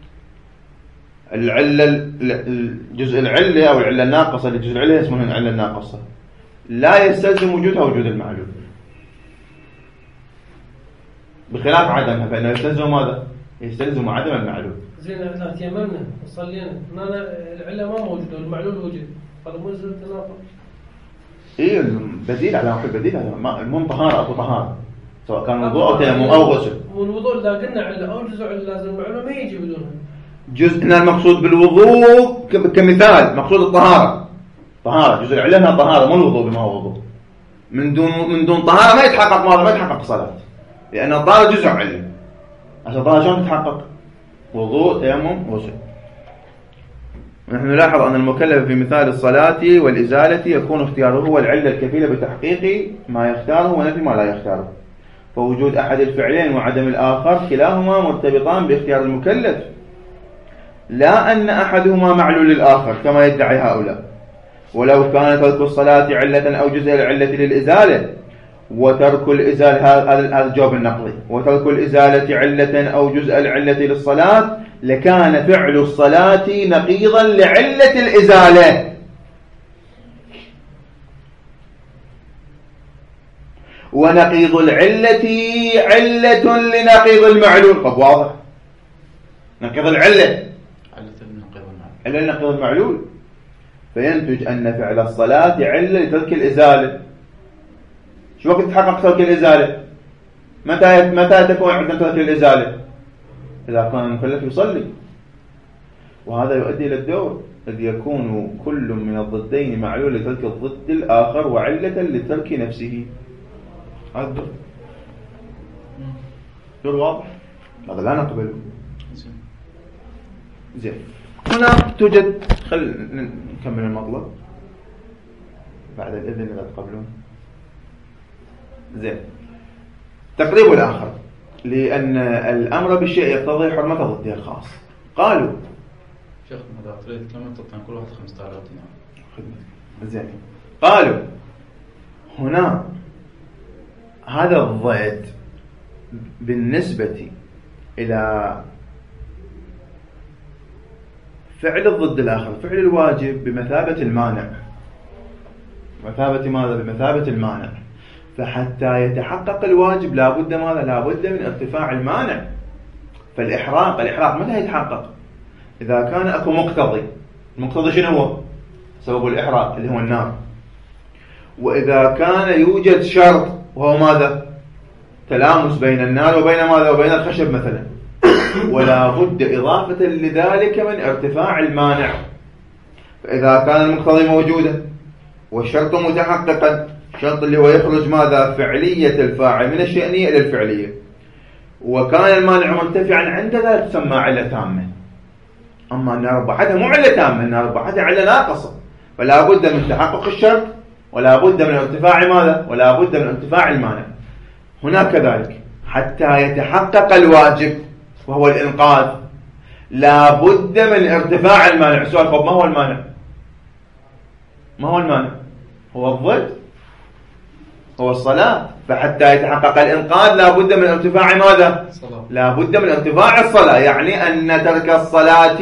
العلة الجزء العلة أو العلة الناقصة لجزء العلة اسمها العلة الناقصة لا يستلزم وجودها وجود المعلول بخلاف عدمها فإنه يستلزم ماذا؟ يستلزم عدم المعلول. زين احنا تيممنا وصلينا هنا العله ما موجوده والمعلول وجد، قالوا مو يصير تناقض. اي بديل على واحد بديل على المهم طهاره اكو طهاره سواء كان وضوء او تيمم او غسل. والوضوء اذا قلنا عله او جزء عله لازم المعلول ما يجي بدونها. جزء هنا المقصود بالوضوء كمثال مقصود الطهاره. طهاره جزء العله هنا طهاره مو الوضوء بما هو وضوء. من دون من دون طهاره ما يتحقق ماذا؟ ما يتحقق الصلاه. لان الطهاره جزء عله. عشان الطهاره شلون تتحقق؟ وضوء تيمم غسل. نحن نلاحظ أن المكلف في مثال الصلاة والإزالة يكون اختياره هو العلة الكفيلة بتحقيق ما يختاره ونفي ما لا يختاره، فوجود أحد الفعلين وعدم الآخر كلاهما مرتبطان باختيار المكلف، لا أن أحدهما معلول للآخر كما يدعي هؤلاء. ولو كان ترك الصلاة علة أو جزء العلة للإزالة وترك الإزالة، هذا الجواب النقلي، وترك الإزالة علة أو جزء العلة للصلاة لكان فعل الصلاة نقيضا لعلة الإزالة. ونقيض العلة علة لنقيض المعلول. طب واضح، نقيض العلة علة لنقيض المعلول، فينتج أن فعل الصلاة علة لترك الإزالة. شو وقت تحقق ترك الإزالة؟ متى متى تكون عندنا ترك الإزالة؟ إذا كان المكلف يصلي، وهذا يؤدي إلى الدور الذي يكون كل من الضدين معلول لترك الضد الآخر وعلة لترك نفسه. هذا الدور دور واضح، هذا لا نقبله. زين، هنا توجد، خل نكمل المطلب بعد الإذن إذا تقبلون. زين، تقريب الآخر، لأن الأمر بالشيء يقتضي حرمة ضده الخاص. قالوا شيخ إذا تريد كم تطعن كل واحد خمسة آلاف دينار. زين، قالوا هنا هذا الضد بالنسبة إلى فعل الضد الآخر، فعل الواجب بمثابة المانع. مثابة ماذا؟ بمثابة المانع. فحتى يتحقق الواجب لابد ماذا؟ لابد من ارتفاع المانع. فالإحراق، الإحراق متى يتحقق؟ إذا كان أكو مقتضي. المقتضي شنو هو؟ سبب الإحراق اللي هو النار. وإذا كان يوجد شرط وهو ماذا؟ تلامس بين النار وبين ماذا؟ وبين الخشب مثلا، ولا بد إضافة لذلك من ارتفاع المانع. فإذا كان المقتضي موجودا والشرط متحققا، الشرط اللي هو يخرج ماذا؟ فعلية الفاعل من الشأنية إلى الفعلية، وكان المانع مرتفعا، عند ذلك تسمى علة تامة. أما النار بعدها مو علة تامة، النار بعدها علة ناقصة، فلا بد من تحقق الشرط ولا بد من ارتفاع ماذا؟ ولا بد من ارتفاع المانع. هنا كذلك حتى يتحقق الواجب وهو الإنقاذ لا بد من ارتفاع المانع. السؤال، طب ما هو المانع؟ ما هو المانع؟ هو الضد، هو الصلاة. فحتى يتحقق الإنقاذ لا بد من ارتفاع ماذا؟ لا بد من ارتفاع الصلاة. يعني أن ترك الصلاة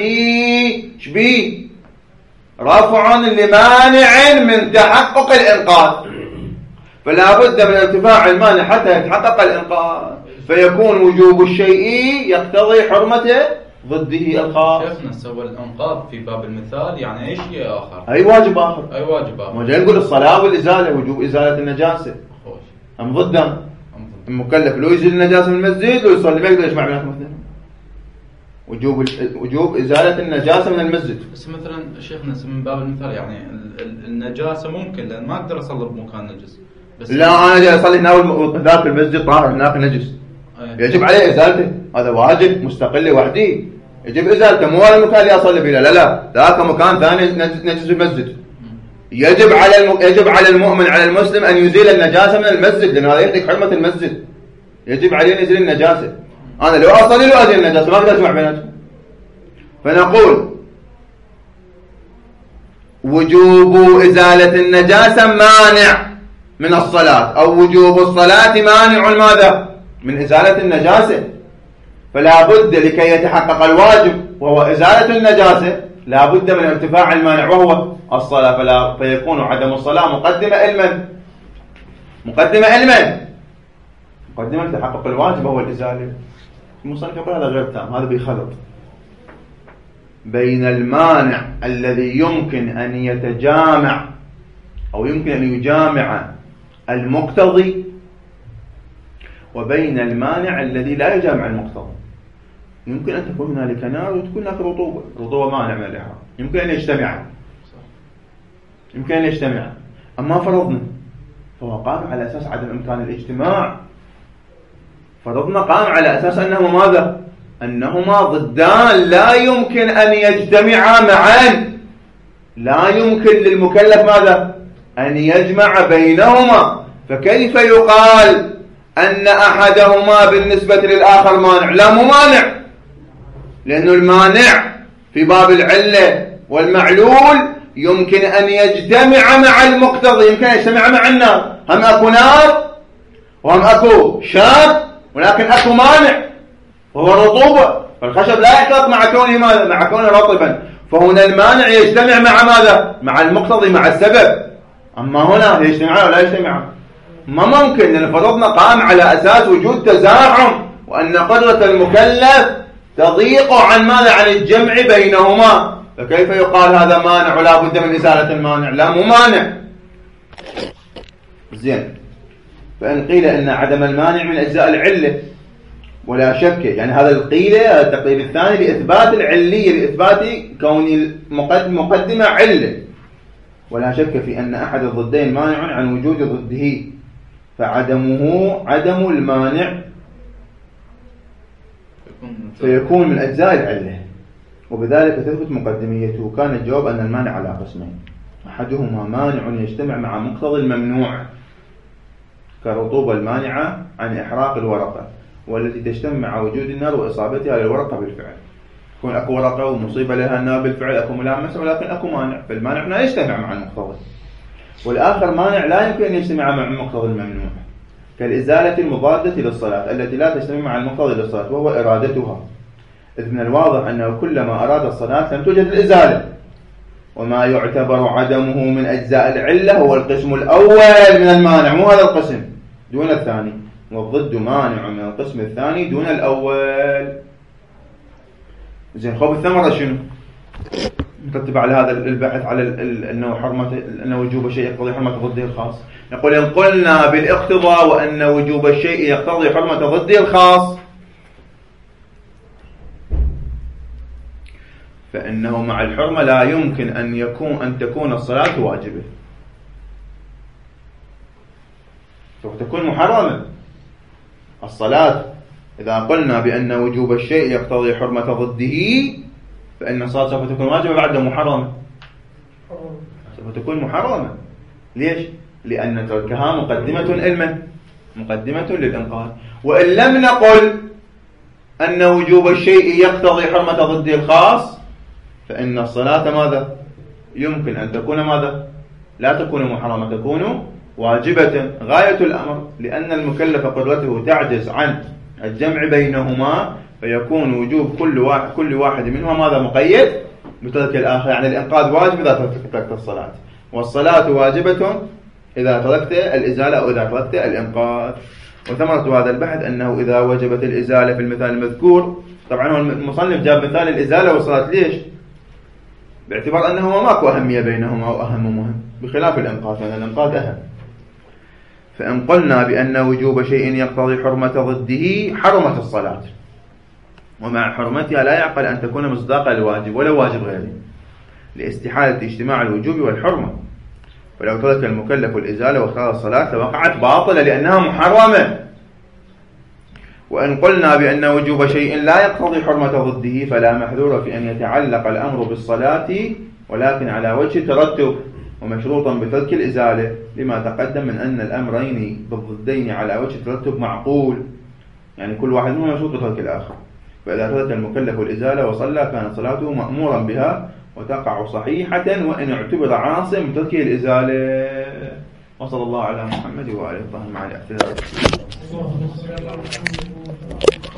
شبيه رفع لمانع من تحقق الإنقاذ، فلا بد من ارتفاع المانع حتى يتحقق الإنقاذ، فيكون وجوب الشيء يقتضي حرمته ضده الخاص. شيخنا سوى الإنقاذ في باب المثال، يعني أي شيء آخر، أي واجب آخر، أي واجب آخر. ما جاي نقول الصلاة والإزالة، وجوب إزالة النجاسة أم ضدهم؟ المكلف لو يزيل النجاسة من المسجد لو يصلي ما يقدر يجمع بيناتهم مثلا. وجوب وجوب إزالة النجاسة من المسجد. بس مثلا شيخنا من باب المثال، يعني النجاسة ممكن، لأن ما أقدر أصلي بمكان نجس. بس لا، أنا جاي أصلي هنا ذاك المسجد طاهر، هناك نجس، يجب عليه إزالته، هذا واجب مستقل وحده، يجب إزالته، مو هذا المكان اللي أصلي فيه، لا لا، ذاك مكان ثاني نجس المسجد. يجب على الم... يجب على المؤمن، على المسلم أن يزيل النجاسة من المسجد، لأن هذا يحرق حرمة المسجد، يجب عليه أن يزيل النجاسة. أنا لو أصلي له أزيل النجاسة ما أقدر أجمع بيناتهم. فنقول وجوب إزالة النجاسة مانع من الصلاة، أو وجوب الصلاة مانع ماذا؟ من إزالة النجاسة. فلا بد لكي يتحقق الواجب وهو إزالة النجاسة لا بد من ارتفاع المانع وهو الصلاة، فلا فيكون عدم الصلاة مقدمة علما، مقدمة علما، مقدمة تحقق الواجب وهو الإزالة. المصنف يقول هذا غير تام، هذا بيخلط بين المانع الذي يمكن أن يتجامع أو يمكن أن يجامع المقتضي وبين المانع الذي لا يجامع المقتضي. يمكن أن تكون هنالك نار وتكون هناك رطوبة، رطوبة مانع من الإحرام، يمكن أن يجتمعا يمكن أن يجتمعا أما فرضنا فهو قام على أساس عدم إمكان الاجتماع. فرضنا قام على أساس أنهما ماذا؟ أنهما ضدان لا يمكن أن يجتمعا معا، لا يمكن للمكلف ماذا؟ أن يجمع بينهما. فكيف يقال أن أحدهما بالنسبة للآخر مانع؟ لا، مو مانع، لأن المانع في باب العلة والمعلول يمكن أن يجتمع مع المقتضي، يمكن أن يجتمع مع النار. هم أكو نار وهم أكو شاب، ولكن أكو مانع وهو رطوبة، فالخشب لا يحتاط مع كونه ماذا؟ مع كونه رطبا. فهنا المانع يجتمع مع ماذا؟ مع المقتضي، مع السبب. أما هنا يجتمع ولا يجتمع؟ ما ممكن، لأن فرضنا قام على أساس وجود تزاحم وأن قدرة المكلف تضيق عن ماذا؟ عن الجمع بينهما. فكيف يقال هذا مانع ولا بد من إزالة المانع؟ لا، مو مانع. زين، فإن قيل إن عدم المانع من أجزاء العلة ولا شك، يعني هذا القيل التقريب الثاني لإثبات العلية، لإثبات كون المقدمة علة، ولا شك في أن أحد الضدين مانع عن وجود ضده، فعدمه عدم المانع فيكون من أجزاء العلة، وبذلك تثبت مقدميته. كان الجواب أن المانع على قسمين: أحدهما مانع يجتمع مع مقتضى الممنوع كالرطوبة المانعة عن إحراق الورقة، والتي تجتمع مع وجود النار وإصابتها للورقة بالفعل. يكون أكو ورقة ومصيبة لها النار بالفعل، أكو ملامسة، ولكن أكو مانع، فالمانع لا يجتمع مع المقتضى. والآخر مانع لا يمكن أن يجتمع مع مقتضى الممنوع كالإزالة المضادة للصلاة التي لا تجتمع مع المقتضى للصلاة، وهو إرادتها. إذ من الواضح أنه كلما أراد الصلاة لم توجد الإزالة. وما يعتبر عدمه من أجزاء العلة هو القسم الأول من المانع، مو هذا القسم دون الثاني، والضد مانع من القسم الثاني دون الأول. زين، خب الثمرة شنو؟ نرتب على هذا البحث على أنه حرمة أنه وجوب الشيء يقتضي حرمة ضده الخاص. نقول إن قلنا بالاقتضاء وأن وجوب الشيء يقتضي حرمة ضده الخاص، فإنه مع الحرمة لا يمكن أن يكون أن تكون الصلاة واجبة، سوف تكون محرمة الصلاة. إذا قلنا بأن وجوب الشيء يقتضي حرمة ضده، فإن الصلاة سوف تكون واجبة بعد محرمة، سوف تكون محرمة. ليش؟ لأن تركها مقدمة علما، مقدمة للإنقاذ. وإن لم نقل أن وجوب الشيء يقتضي حرمة ضده الخاص، فإن الصلاة ماذا؟ يمكن أن تكون ماذا؟ لا تكون محرمة، تكون واجبة غاية الأمر، لأن المكلف قدرته تعجز عن الجمع بينهما، فيكون وجوب كل واحد كل واحد منهما ماذا؟ مقيد بترك الآخر. يعني الإنقاذ واجب إذا تركت الصلاة، والصلاة واجبة إذا تركت الإزالة أو إذا تركت الإنقاذ. وثمرة هذا البحث أنه إذا وجبت الإزالة في المثال المذكور، طبعا هو المصنف جاب مثال الإزالة والصلاة. ليش؟ باعتبار أنهما ماكو أهمية بينهما أو أهم مهم، بخلاف الإنقاذ، لأن الإنقاذ أهم. فإن قلنا بأن وجوب شيء يقتضي حرمة ضده حرمت الصلاة، ومع حرمتها لا يعقل أن تكون مصداقا للواجب ولا واجب غيره، لاستحالة اجتماع الوجوب والحرمة. فلو ترك المكلف الإزالة واختار الصلاة لوقعت باطلة لأنها محرمة. وإن قلنا بأن وجوب شيء لا يقتضي حرمة ضده، فلا محذور في أن يتعلق الأمر بالصلاة، ولكن على وجه الترتب ومشروطا بترك الإزالة، لما تقدم من أن الأمرين بالضدين على وجه الترتب معقول، يعني كل واحد منهم مشروط بترك الآخر. فإذا ترك المكلف الإزالة وصلى كانت صلاته مأمورا بها وتقع صحيحة، وإن اعتبر عاصم بترك الإزالة. وصلى الله على محمد وآله وصحبه مع الاعتذار.